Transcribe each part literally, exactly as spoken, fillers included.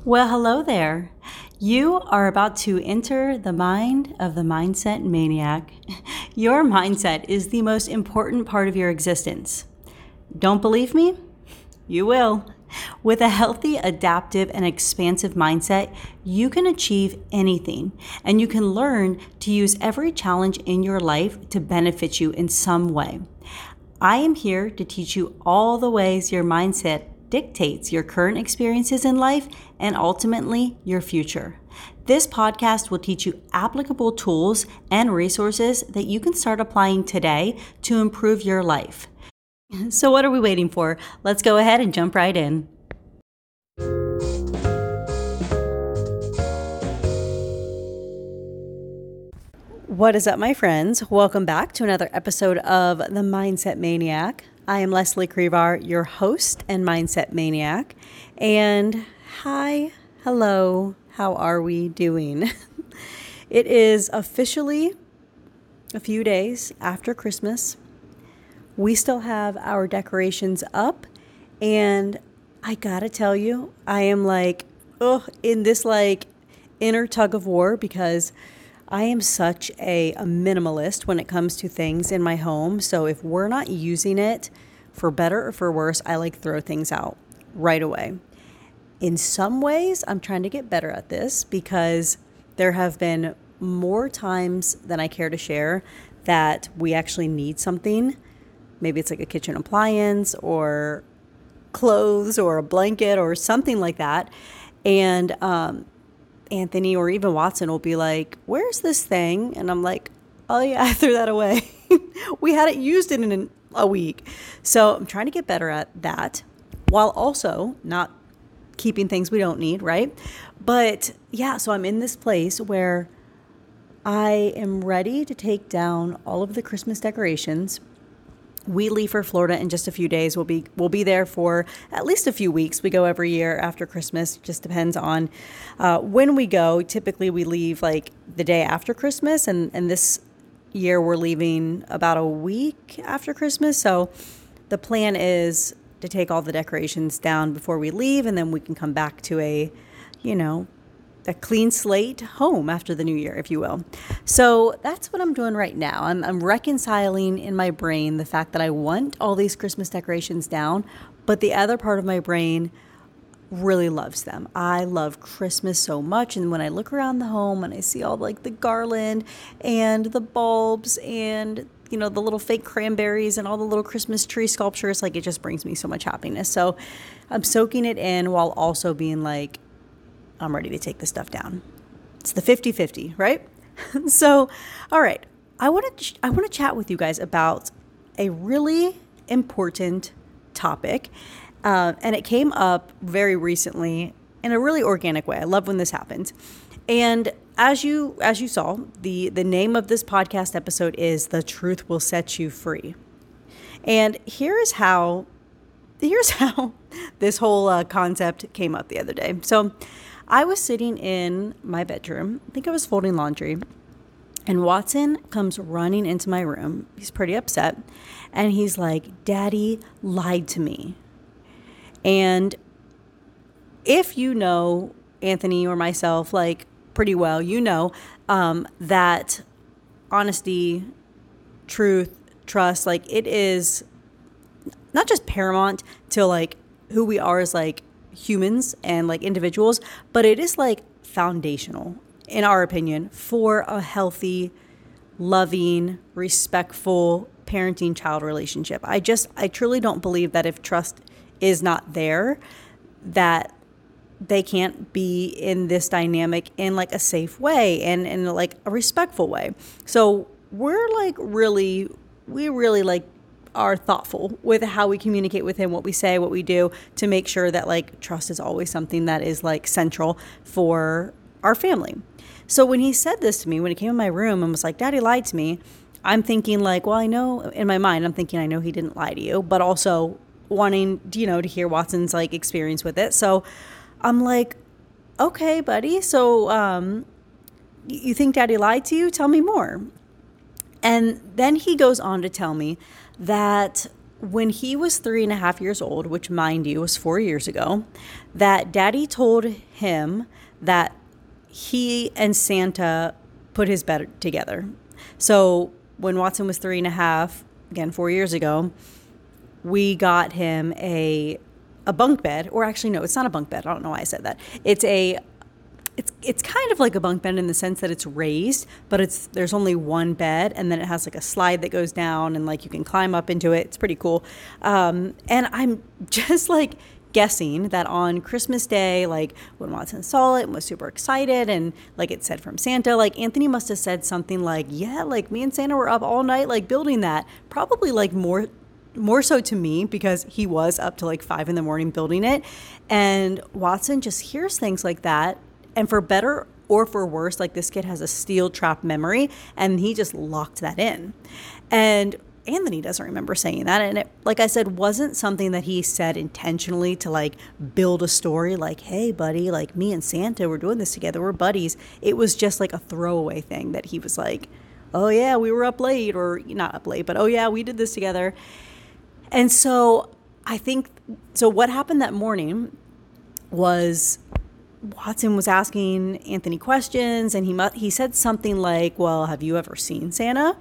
Well, hello there. You are about to enter the mind of the mindset maniac. Your mindset is the most important part of your existence. Don't believe me? You will. With a healthy, adaptive, and expansive mindset, you can achieve anything, and you can learn to use every challenge in your life to benefit you in some way. I am here to teach you all the ways your mindset dictates your current experiences in life and ultimately your future. This podcast will teach you applicable tools and resources that you can start applying today to improve your life. So what are we waiting for? Let's go ahead and jump right in. What is up, my friends? Welcome back to another episode of The Mindset Maniac. I am Leslie Crevar, your host and Mindset Maniac. And hi, hello, how are we doing? It is officially a few days after Christmas. We still have our decorations up, and I gotta tell you, I am like, oh, in this like inner tug of war because I am such a, a minimalist when it comes to things in my home. So if we're not using it, for better or for worse, I like throw things out right away. In some ways, I'm trying to get better at this because there have been more times than I care to share that we actually need something. Maybe it's like a kitchen appliance or clothes or a blanket or something like that. And um, Anthony or even Watson will be like, where's this thing? And I'm like, oh yeah, I threw that away. We hadn't used it in a week. So I'm trying to get better at that while also not keeping things we don't need, right? But yeah, so I'm in this place where I am ready to take down all of the Christmas decorations. We leave for Florida in just a few days. We'll be we'll be there for at least a few weeks. We go every year after Christmas. Just depends on uh, when we go. Typically, we leave like the day after Christmas, and, and this year we're leaving about a week after Christmas. So the plan is to take all the decorations down before we leave, and then we can come back to a, you know, a clean slate home after the new year, if you will. So that's what I'm doing right now. I'm, I'm reconciling in my brain the fact that I want all these Christmas decorations down, but the other part of my brain really loves them. I love Christmas so much. And when I look around the home and I see all like the garland and the bulbs and, you know, the little fake cranberries and all the little Christmas tree sculptures, like it just brings me so much happiness. So I'm soaking it in while also being like, I'm ready to take this stuff down. It's the fifty-fifty, right? So, all right. I want to ch- I want to chat with you guys about a really important topic. Uh, and it came up very recently in a really organic way. I love when this happens. And as you as you saw, the, the name of this podcast episode is The Truth Will Set You Free. And here is how here's how this whole uh, concept came up the other day. So I was sitting in my bedroom. I think I was folding laundry. And Watson comes running into my room. He's pretty upset. And he's like, Daddy lied to me. And if you know Anthony or myself, like pretty well, you know um, that honesty, truth, trust, like it is not just paramount to like who we are as like humans and like individuals, but it is like foundational, in our opinion, for a healthy, loving, respectful parenting child relationship. I just, I truly don't believe that if trust is not there, that they can't be in this dynamic in like a safe way and in like a respectful way. So we're like really, we really like are thoughtful with how we communicate with him, what we say, what we do, to make sure that like trust is always something that is like central for our family. So when he said this to me, when he came in my room and was like, Daddy lied to me, I'm thinking like, well, I know in my mind, I'm thinking I know he didn't lie to you, but also wanting, you know, to hear Watson's like experience with it. So I'm like, okay, buddy. So um, you think Daddy lied to you? Tell me more. And then he goes on to tell me that when he was three and a half years old, which mind you was four years ago, that Daddy told him that he and Santa put his bed together. So when Watson was three and a half, again, four years ago, we got him a a bunk bed, or actually, no, it's not a bunk bed. I don't know why I said that. It's a It's it's kind of like a bunk bed in the sense that it's raised, but it's there's only one bed, and then it has like a slide that goes down, and like you can climb up into it. It's pretty cool. Um, and I'm just like guessing that on Christmas Day, like when Watson saw it and was super excited, and like it said from Santa, like Anthony must have said something like, "Yeah, like me and Santa were up all night, like building that." Probably like more. More so to me, because he was up to like five in the morning building it. And Watson just hears things like that. And for better or for worse, like this kid has a steel trap memory, and he just locked that in. And Anthony doesn't remember saying that. And it, like I said, wasn't something that he said intentionally to like build a story like, hey, buddy, like me and Santa, we're doing this together. We're buddies. It was just like a throwaway thing that he was like, oh, yeah, we were up late, or not up late, but oh, yeah, we did this together. And so I think, so what happened that morning was Watson was asking Anthony questions, and he mu- he said something like, well, have you ever seen Santa?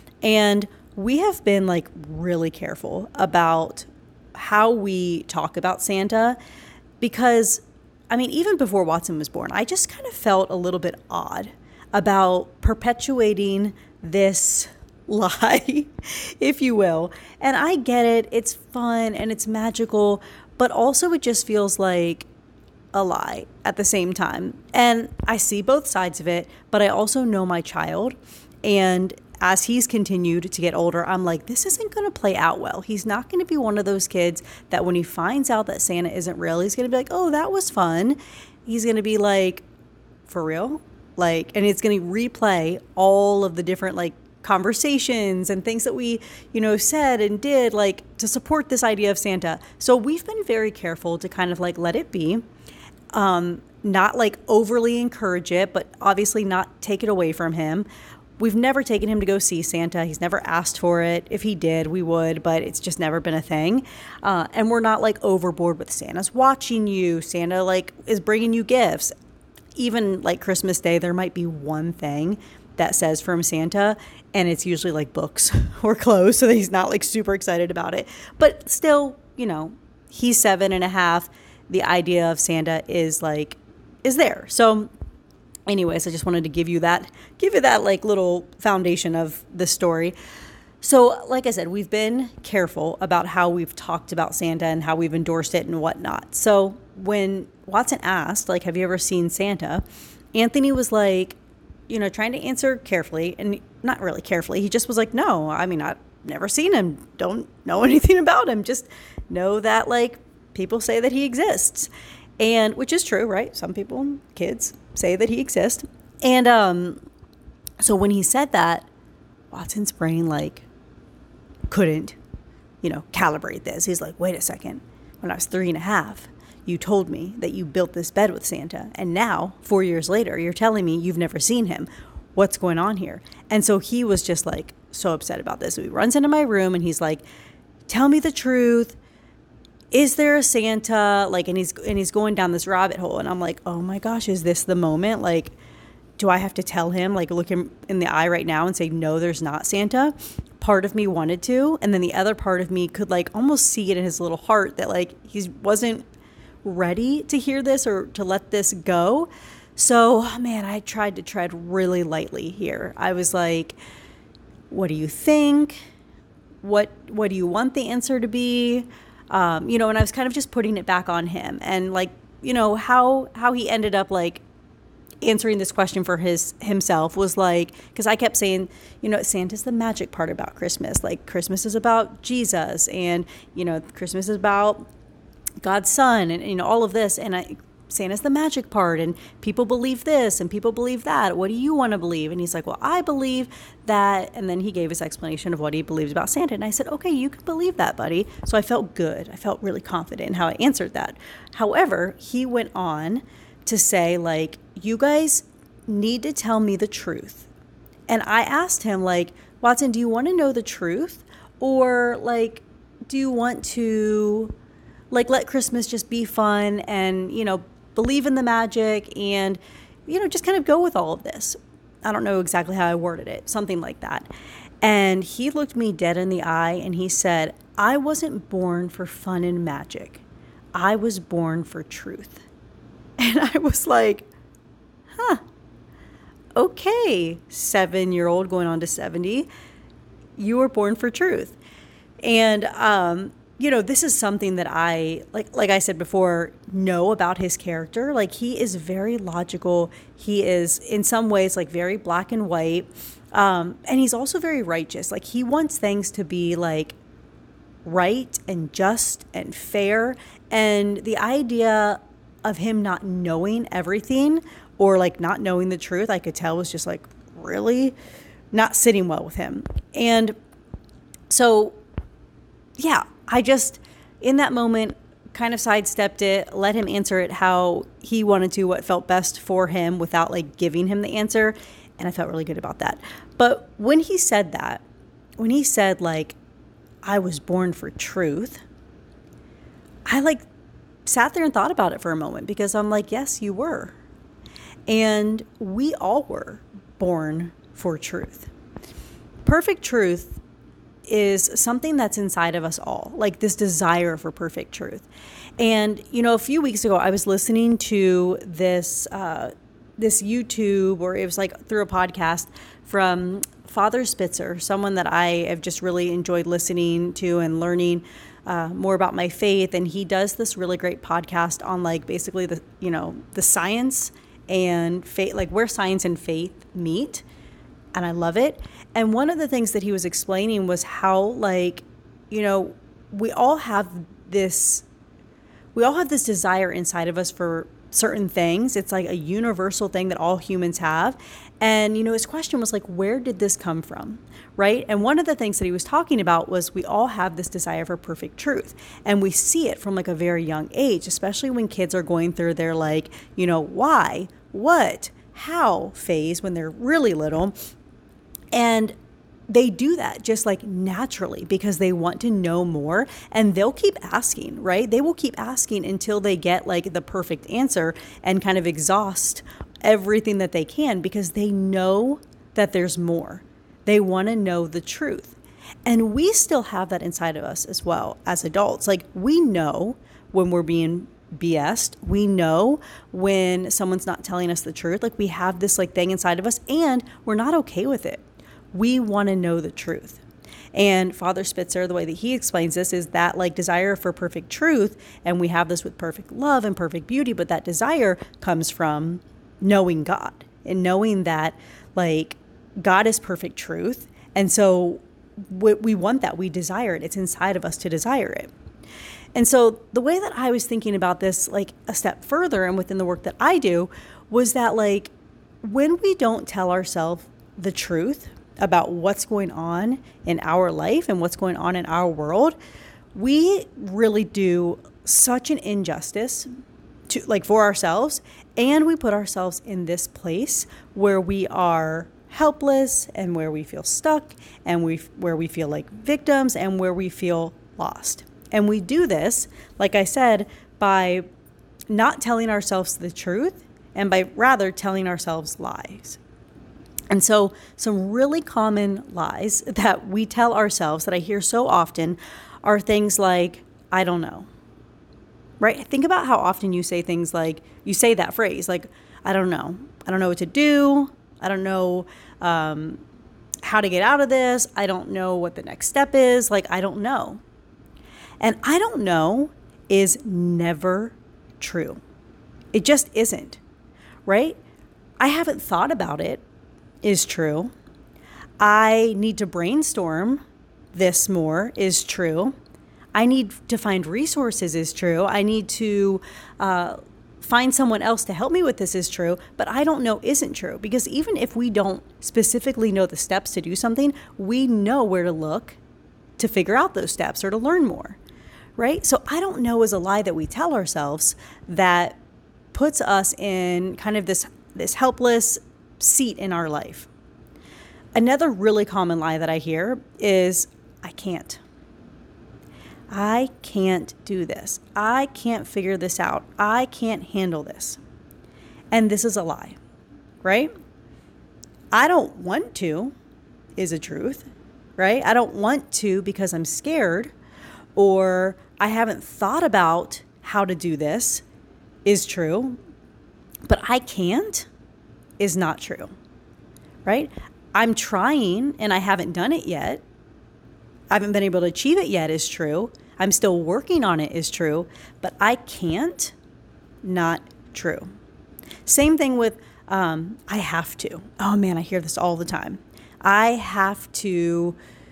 And we have been like really careful about how we talk about Santa, because, I mean, even before Watson was born, I just kind of felt a little bit odd about perpetuating this lie, if you will. And I get it. It's fun and it's magical, but also it just feels like a lie at the same time. And I see both sides of it, but I also know my child. And as he's continued to get older, I'm like, this isn't going to play out well. He's not going to be one of those kids that when he finds out that Santa isn't real, he's going to be like, oh, that was fun. He's going to be like, for real? Like, and it's going to replay all of the different like conversations and things that we, you know, said and did like to support this idea of Santa. So we've been very careful to kind of like let it be, um, not like overly encourage it, but obviously not take it away from him. We've never taken him to go see Santa. He's never asked for it. If he did, we would, but it's just never been a thing. Uh, and we're not like overboard with Santa's watching you. Santa like is bringing you gifts. Even like Christmas Day, there might be one thing that says from Santa, and it's usually like books or clothes, so that he's not like super excited about it. But still, you know, he's seven and a half. The idea of Santa is like, is there. So anyways, I just wanted to give you that, give you that like little foundation of the story. So like I said, we've been careful about how we've talked about Santa and how we've endorsed it and whatnot. So when Watson asked, like, have you ever seen Santa? Anthony was like, you know, trying to answer carefully, and not really carefully. He just was like, no, I mean, I've never seen him. Don't know anything about him. Just know that like people say that he exists. And which is true, right? Some people, kids, say that he exists. And um, so when he said that, Watson's brain like couldn't, you know, calibrate this. He's like, wait a second. When I was three and a half, you told me that you built this bed with Santa. And now, four years later, you're telling me you've never seen him. What's going on here? And so he was just like so upset about this. So he runs into my room and he's like, tell me the truth. Is there a Santa? Like, and he's and he's going down this rabbit hole. And I'm like, oh my gosh, is this the moment? Like, do I have to tell him, like look him in the eye right now and say, no, there's not Santa? Part of me wanted to. And then the other part of me could like almost see it in his little heart that like he wasn't ready to hear this or to let this go. So, man, I tried to tread really lightly here. I was like, what do you think? What what do you want the answer to be? Um, you know, and I was kind of just putting it back on him, and like, you know, how how he ended up like answering this question for his himself was like, because I kept saying, you know, Santa's the magic part about Christmas. Like, Christmas is about Jesus, and you know, Christmas is about God's son, and you know, all of this, and I Santa's the magic part, and people believe this and people believe that. What do you want to believe? And he's like, well, I believe that. And then he gave his explanation of what he believes about Santa. And I said, okay, you can believe that, buddy. So I felt good. I felt really confident in how I answered that. However, he went on to say, like, you guys need to tell me the truth. And I asked him, like, Watson, do you want to know the truth? Or like, do you want to like let Christmas just be fun and, you know, believe in the magic and, you know, just kind of go with all of this? I don't know exactly how I worded it, something like that. And he looked me dead in the eye and he said, I wasn't born for fun and magic. I was born for truth. And I was like, huh, okay, seven-year-old going on to seventy, you were born for truth. And, um, you know, this is something that I, like like I said before, know about his character. Like, he is very logical. He is, in some ways, like, very black and white. Um, and he's also very righteous. Like, he wants things to be, like, right and just and fair. And the idea of him not knowing everything or, like, not knowing the truth, I could tell was just, like, really not sitting well with him. And so, yeah, I just, in that moment, kind of sidestepped it, let him answer it how he wanted to, what felt best for him without, like, giving him the answer. And I felt really good about that. But when he said that, when he said, like, I was born for truth, I, like, sat there and thought about it for a moment because I'm like, yes, you were. And we all were born for truth. Perfect truth is something that's inside of us all, like this desire for perfect truth. And, you know, a few weeks ago, I was listening to this, uh, this YouTube, or it was like through a podcast from Father Spitzer, someone that I have just really enjoyed listening to and learning uh, more about my faith. And he does this really great podcast on, like, basically the, you know, the science and faith, like where science and faith meet. And I love it. And one of the things that he was explaining was how, like, you know, we all have this, we all have this desire inside of us for certain things. It's like a universal thing that all humans have. And, you know, his question was like, where did this come from? Right? And one of the things that he was talking about was we all have this desire for perfect truth. And we see it from, like, a very young age, especially when kids are going through their, like, you know, why, what, how phase when they're really little. And they do that just, like, naturally because they want to know more, and they'll keep asking, right? They will keep asking until they get, like, the perfect answer and kind of exhaust everything that they can because they know that there's more. They want to know the truth. And we still have that inside of us as well as adults. Like, we know when we're being B S'd. We know when someone's not telling us the truth. Like, we have this, like, thing inside of us and we're not okay with it. We want to know the truth. And Father Spitzer, the way that he explains this is that, like, desire for perfect truth, and we have this with perfect love and perfect beauty, but that desire comes from knowing God and knowing that, like, God is perfect truth. And so we, we want that. We desire it. It's inside of us to desire it. And so the way that I was thinking about this, like, a step further and within the work that I do, was that, like, when we don't tell ourselves the truth about what's going on in our life and what's going on in our world, we really do such an injustice to, like, for ourselves. And we put ourselves in this place where we are helpless and where we feel stuck and we where we feel like victims and where we feel lost. And we do this, like I said, by not telling ourselves the truth and by rather telling ourselves lies. And so some really common lies that we tell ourselves that I hear so often are things like, I don't know, right? Think about how often you say things like, you say that phrase, like, I don't know. I don't know what to do. I don't know um, how to get out of this. I don't know what the next step is. Like, I don't know. And I don't know is never true. It just isn't, right? I haven't thought about it is true. I need to brainstorm this more is true. I need to find resources is true. I need to uh, find someone else to help me with this is true. But I don't know isn't true, because even if we don't specifically know the steps to do something, we know where to look to figure out those steps or to learn more, right? So I don't know is a lie that we tell ourselves that puts us in kind of this this helpless seat in our life. Another really common lie that I hear is, I can't. I can't do this. I can't figure this out. I can't handle this. And this is a lie, right? I don't want to is a truth, right? I don't want to because I'm scared, or I haven't thought about how to do this is true, but I can't is not true, right? I'm trying and I haven't done it yet. I haven't been able to achieve it yet is true. I'm still working on it is true, but I can't, not true. Same thing with um, I have to. Oh man, I hear this all the time. I have to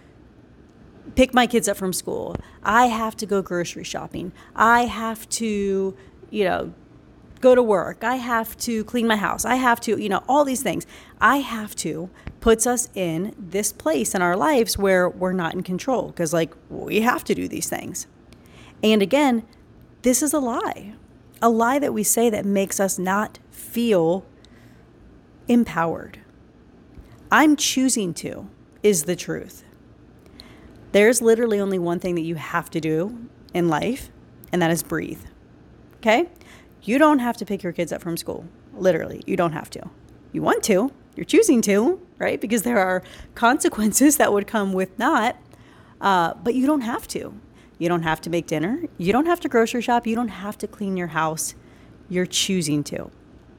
pick my kids up from school. I have to go grocery shopping. I have to, you know, go to work. I have to clean my house. I have to, you know, all these things. I have to puts us in this place in our lives where we're not in control because, like, we have to do these things. And again, this is a lie, a lie that we say that makes us not feel empowered. I'm choosing to is the truth. There's literally only one thing that you have to do in life, and that is breathe. Okay? You don't have to pick your kids up from school. Literally, you don't have to. You want to, you're choosing to, right? Because there are consequences that would come with not, uh, but you don't have to. You don't have to make dinner. You don't have to grocery shop. You don't have to clean your house. You're choosing to.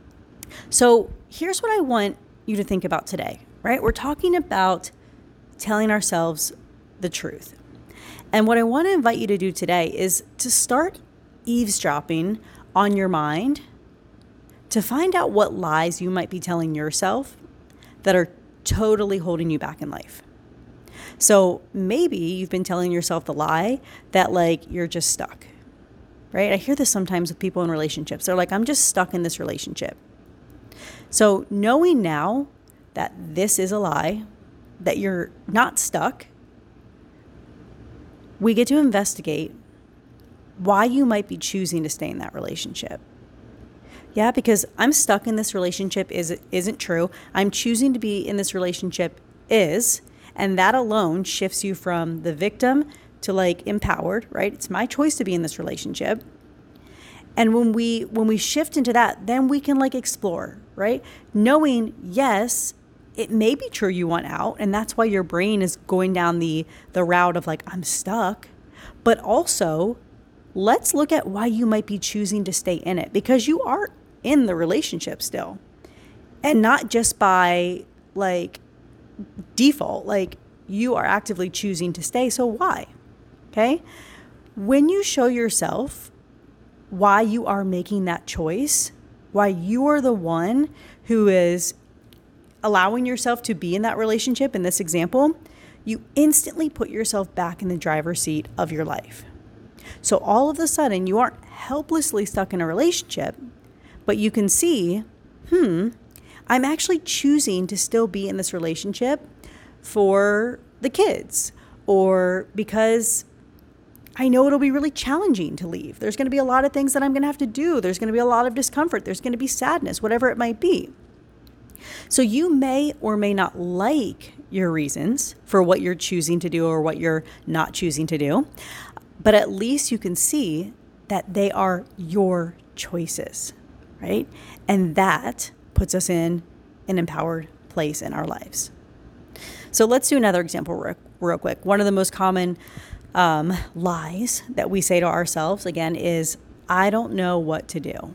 So here's what I want you to think about today, right? We're talking about telling ourselves the truth. And what I want to invite you to do today is to start eavesdropping on your mind to find out what lies you might be telling yourself that are totally holding you back in life. So maybe you've been telling yourself the lie that, like, you're just stuck, right? I hear this sometimes with people in relationships. They're like, I'm just stuck in this relationship. So knowing now that this is a lie, that you're not stuck, we get to investigate why you might be choosing to stay in that relationship. Yeah, because I'm stuck in this relationship is, isn't true. I'm choosing to be in this relationship is, and that alone shifts you from the victim to, like, empowered, right? It's my choice to be in this relationship. And when we when we shift into that, then we can, like, explore, right? Knowing, yes, it may be true you want out, and that's why your brain is going down the the route of, like, I'm stuck. But also, let's look at why you might be choosing to stay in it, because you are in the relationship still. And not just by, like, default, like, you are actively choosing to stay. So why? Okay? When you show yourself why you are making that choice, why you are the one who is allowing yourself to be in that relationship, in this example, you instantly put yourself back in the driver's seat of your life. So all of a sudden, you aren't helplessly stuck in a relationship, but you can see, hmm, I'm actually choosing to still be in this relationship for the kids, or because I know it'll be really challenging to leave. There's going to be a lot of things that I'm going to have to do. There's going to be a lot of discomfort. There's going to be sadness, whatever it might be. So you may or may not like your reasons for what you're choosing to do or what you're not choosing to do, but at least you can see that they are your choices, right? And that puts us in an empowered place in our lives. So let's do another example real, real quick. One of the most common um, lies that we say to ourselves, again, is, I don't know what to do.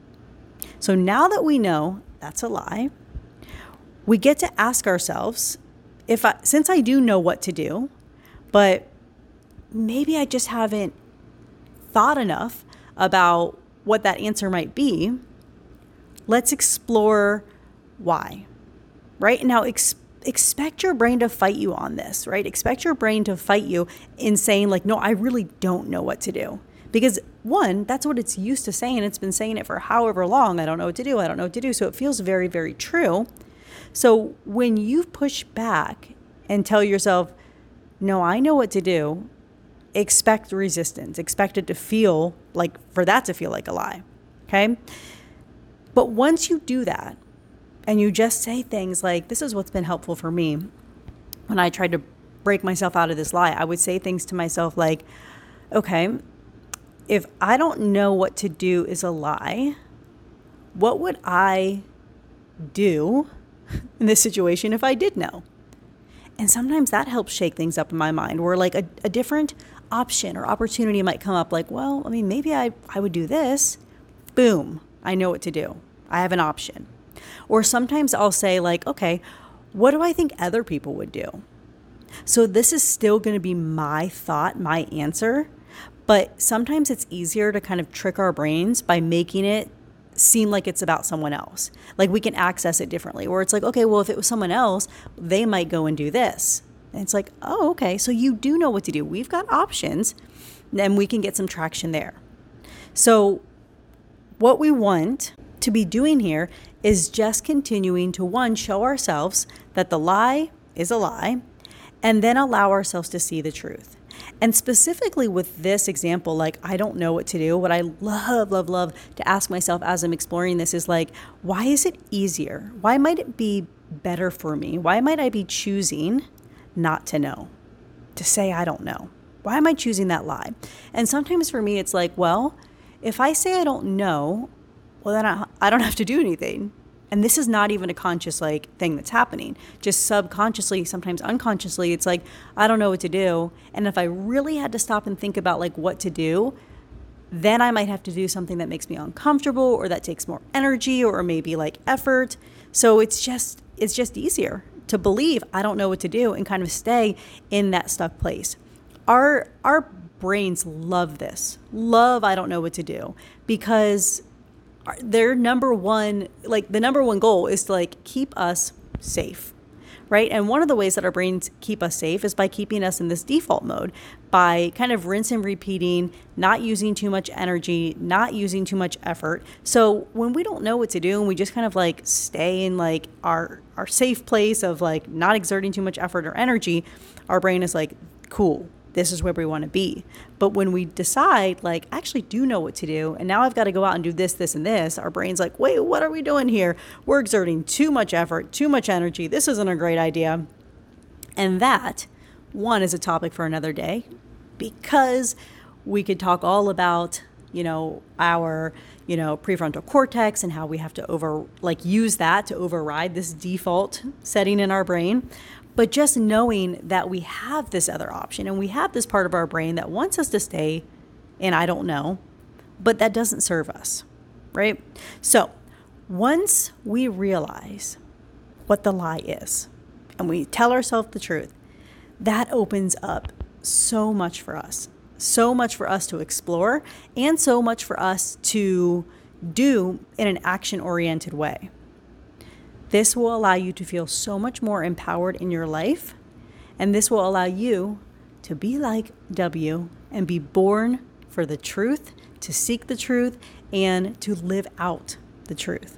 So now that we know that's a lie, we get to ask ourselves, if I, since I do know what to do, but maybe I just haven't thought enough about what that answer might be, let's explore why, right? Now, ex- expect your brain to fight you on this, right? Expect your brain to fight you in saying, like, no, I really don't know what to do. Because one, that's what it's used to saying. It's been saying it for however long. I don't know what to do. I don't know what to do. So it feels very, very true. So when you push back and tell yourself, no, I know what to do, expect resistance. Expect it to feel like, for that to feel like a lie. Okay? But once you do that, and you just say things like, this is what's been helpful for me when I tried to break myself out of this lie, I would say things to myself like, okay, if I don't know what to do is a lie, what would I do in this situation if I did know? And sometimes that helps shake things up in my mind, where like a, a different option or opportunity might come up, like, well, I mean, maybe I, I would do this. Boom, I know what to do. I have an option. Or sometimes I'll say like, okay, what do I think other people would do? So this is still going to be my thought, my answer, but sometimes it's easier to kind of trick our brains by making it seem like it's about someone else. Like we can access it differently, where it's like, okay, well, if it was someone else, they might go and do this. And it's like, oh, okay, so you do know what to do. We've got options, and we can get some traction there. So what we want to be doing here is just continuing to, one, show ourselves that the lie is a lie, and then allow ourselves to see the truth. And specifically with this example, like, I don't know what to do. What I love, love, love to ask myself as I'm exploring this is like, why is it easier? Why might it be better for me? Why might I be choosing not to know, to say I don't know? Why am I choosing that lie? And sometimes for me, it's like, well, if I say I don't know, well, then I, I don't have to do anything. And this is not even a conscious like thing that's happening. Just subconsciously, sometimes unconsciously, it's like, I don't know what to do. And if I really had to stop and think about like what to do, then I might have to do something that makes me uncomfortable, or that takes more energy, or maybe like effort. So it's just, it's just easier to believe I don't know what to do and kind of stay in that stuck place. Our, our brains love this, love I don't know what to do, because their number one, like the number one goal is to like keep us safe, right? And one of the ways that our brains keep us safe is by keeping us in this default mode, by kind of rinse and repeating, not using too much energy, not using too much effort. So when we don't know what to do and we just kind of like stay in like our, our safe place of like not exerting too much effort or energy, our brain is like, cool, this is where we want to be. But when we decide, like, I actually do know what to do, and now I've got to go out and do this, this, and this, our brain's like, wait, what are we doing here? We're exerting too much effort, too much energy. This isn't a great idea. And that, one, is a topic for another day, because we could talk all about, you know, our, you know, prefrontal cortex and how we have to over, like, use that to override this default setting in our brain. But just knowing that we have this other option, and we have this part of our brain that wants us to stay in I don't know, but that doesn't serve us, right? So once we realize what the lie is and we tell ourselves the truth, that opens up so much for us, so much for us to explore, and so much for us to do in an action-oriented way. This will allow you to feel so much more empowered in your life, and this will allow you to be like W and be born for the truth, to seek the truth, and to live out the truth.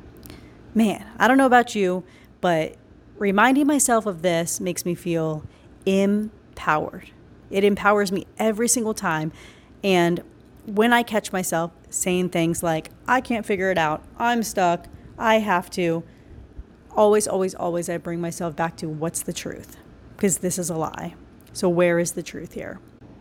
Man, I don't know about you, but reminding myself of this makes me feel empowered. It empowers me every single time. And when I catch myself saying things like, I can't figure it out, I'm stuck, I have to, always, always, always I bring myself back to what's the truth, because this is a lie. So where is the truth here?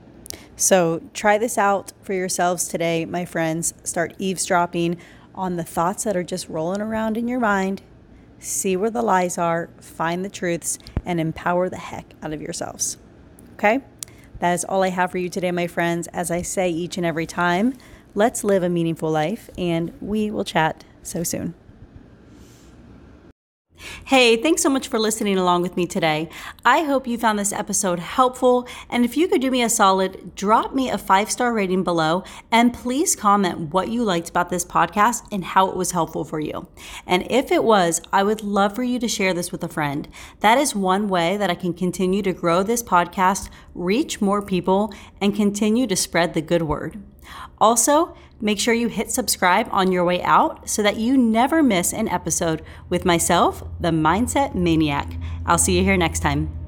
So try this out for yourselves today, my friends. Start eavesdropping on the thoughts that are just rolling around in your mind. See where the lies are, find the truths, and empower the heck out of yourselves. Okay? That is all I have for you today, my friends. As I say each and every time, let's live a meaningful life, and we will chat so soon. Hey, thanks so much for listening along with me today. I hope you found this episode helpful. And if you could do me a solid, drop me a five-star rating below, and please comment what you liked about this podcast and how it was helpful for you. And if it was, I would love for you to share this with a friend. That is one way that I can continue to grow this podcast, reach more people, and continue to spread the good word. Also, make sure you hit subscribe on your way out so that you never miss an episode with myself, the Mindset Maniac. I'll see you here next time.